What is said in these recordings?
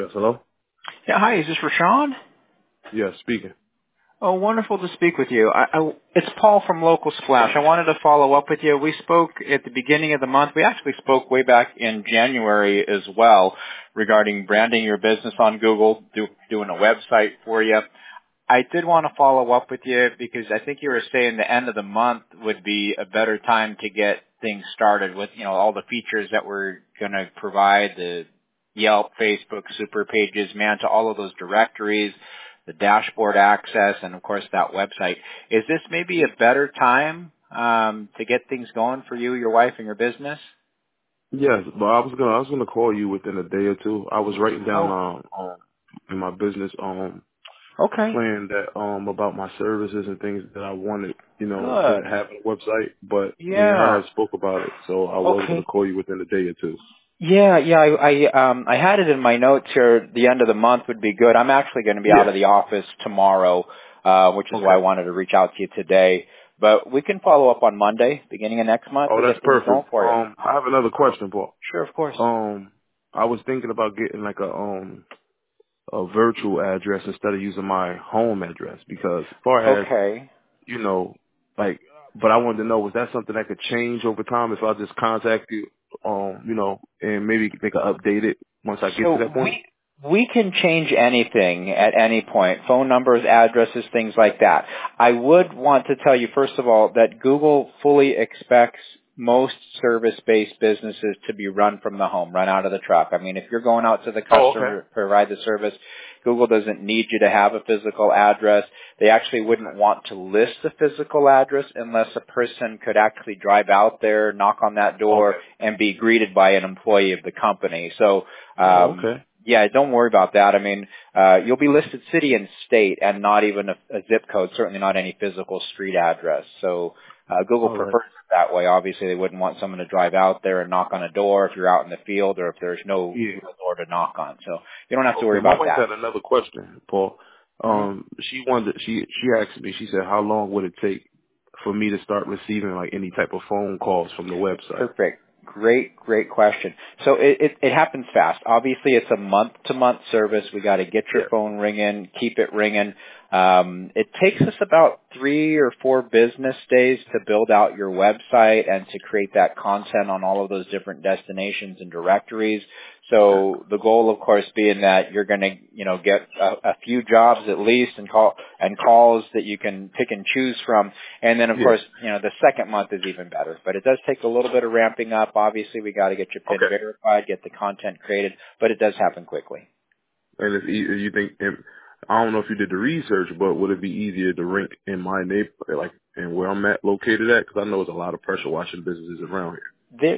Yes, hello? Yeah, hi, is this Rashawn? Yes, speaking. Oh, wonderful to speak with you. It's Paul from Local Splash. I wanted to follow up with you. We spoke at the beginning of the month. We actually spoke way back in January as well regarding branding your business on Google, doing a website for you. I did want to follow up with you because I think you were saying the end of the month would be a better time to get things started with, all the features that we're going to provide, the Yelp, Facebook, Super Pages, Manta, all of those directories, the dashboard access, and of course that website. Is this maybe a better time to get things going for you, your wife, and your business? Yes, but I was gonna call you within a day or two. I was writing down Oh, in my business okay. plan that about my services and things that I wanted, to Good. have on the website, but me and her Yeah. had spoke about it, so I was gonna Okay. call you within a day or two. Yeah. I had it in my notes here. The end of the month would be good. I'm actually going to be out Yeah. of the office tomorrow, which is why I Okay. wanted to reach out to you today. But we can follow up on Monday, beginning of next month, Oh, to that's get things going perfect. for you. I have another question, Paul. Sure, of course. I was thinking about getting like a virtual address instead of using my home address because as far as Okay. you know, like, but I wanted to know, was that something that could change over time if I just contact you, and maybe they could update it once I get to So that point? we can change anything at any point, phone numbers, addresses, things like that. I would want to tell you, first of all, that Google fully expects most service-based businesses to be run from the home, run out of the truck. I mean, if you're going out to the Oh, okay. customer to provide the service, Google doesn't need you to have a physical address. They actually wouldn't want to list a physical address unless a person could actually drive out there, knock on that door, Okay. and be greeted by an employee of the company. So Oh, okay. yeah, don't worry about that. I mean, you'll be listed city and state and not even a zip code, certainly not any physical street address. So Google All right. prefers it that way. Obviously, they wouldn't want someone to drive out there and knock on a door if you're out in the field or if there's no Yeah. real door to knock on. So you don't have to worry Okay. My about wife that. had another question, Paul. hmm She asked me, she said, how long would it take for me to start receiving like any type of phone calls from the website? Perfect. Great question. So it happens fast. Obviously, it's a month-to-month service. We got to get your Yeah. phone ringing, keep it ringing. It takes us about 3 or 4 business days to build out your website and to create that content on all of those different destinations and directories. Okay. So the goal, of course, being that you're going to, get a few jobs at least and calls that you can pick and choose from. And then, of Yeah. course, the second month is even better. But it does take a little bit of ramping up. Obviously, we got to get your PIN Okay. verified, get the content created, but it does happen quickly. And if you think, I don't know if you did the research, but would it be easier to rank in my neighborhood, like, and where I'm located at? Because I know there's a lot of pressure washing businesses around here.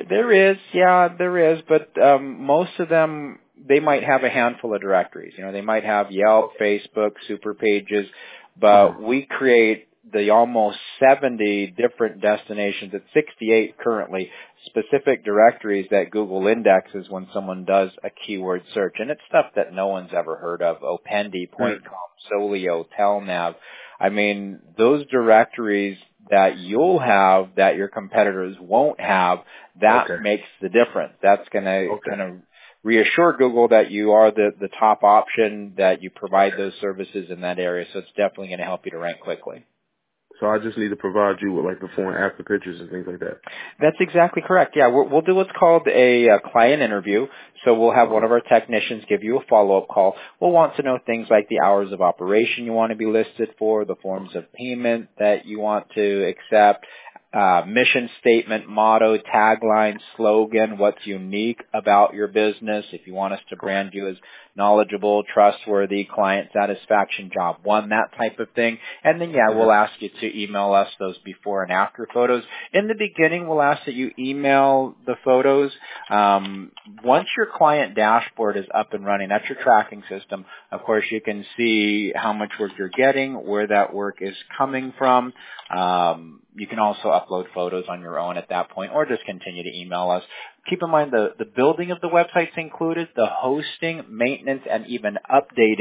There is, but most of them, they might have a handful of directories. They might have Yelp, Facebook, Super Pages, Uh-huh. but we create the almost 70 different destinations, at 68 currently, specific directories that Google indexes when someone does a keyword search. And it's stuff that no one's ever heard of: Opendi, Mm. PointCom, Solio, Telnav. I mean, those directories that you'll have that your competitors won't have, that Okay. makes the difference. That's going to Okay. kind of reassure Google that you are the top option, that you provide those services in that area. So it's definitely going to help you to rank quickly. So I just need to provide you with like before and after pictures and things like that. That's exactly correct. Yeah, we'll do what's called a client interview. So we'll have one Okay. of our technicians give you a follow-up call. We'll want to know things like the hours of operation you want to be listed for, the forms of payment that you want to accept, mission statement, motto, tagline, slogan, what's unique about your business, if you want us to Okay. brand you as knowledgeable, trustworthy, client satisfaction, job one, that type of thing. And then, yeah, we'll Mhm. ask you to email us those before and after photos. In the beginning, we'll ask that you email the photos. Once your client dashboard is up and running, that's your tracking system. Of course, you can see how much work you're getting, where that work is coming from. You can also upload photos on your own at that point, or just continue to email us. Keep in mind the building of the website's included, the hosting, maintenance, and even updating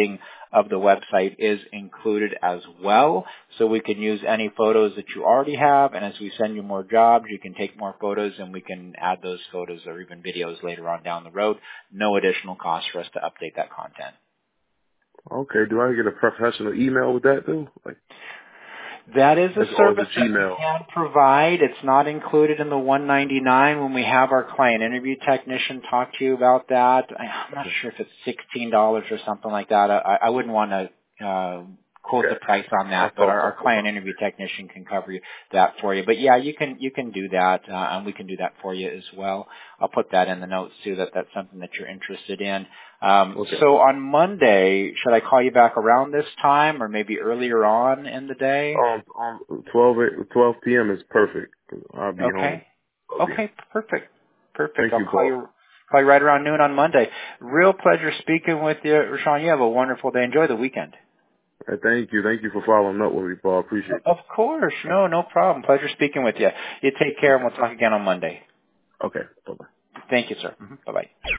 of the website is included as well. So we can use any photos that you already have, and as we send you more jobs, you can take more photos and we can add those photos or even videos later on down the road. No additional cost for us to update that content. Okay. Do I get a professional email with that too? Like, that is a or is service it that we Gmail? can provide. It's not included in the $199 when we have our client interview technician talk to you about that. I'm not sure if it's $16 or something like that. I wouldn't want to quote the price on that, but our client interview technician can cover that for you. But yeah, you can do that, and we can do that for you as well. I'll put that in the notes too, that's something that you're interested in. So on Monday, should I call you back around this time or maybe earlier on in the day? 12 p.m. is perfect. I'll be home. Okay, perfect. Thank I'll you, call you right around noon on Monday. Real pleasure speaking with you, Rashawn. You have a wonderful day. Enjoy the weekend. Thank you. Thank you for following up with me, Paul. Appreciate it. Of course. No problem. Pleasure speaking with you. You take care, and we'll talk again on Monday. Okay. Bye-bye. Thank you, sir. Bye-bye.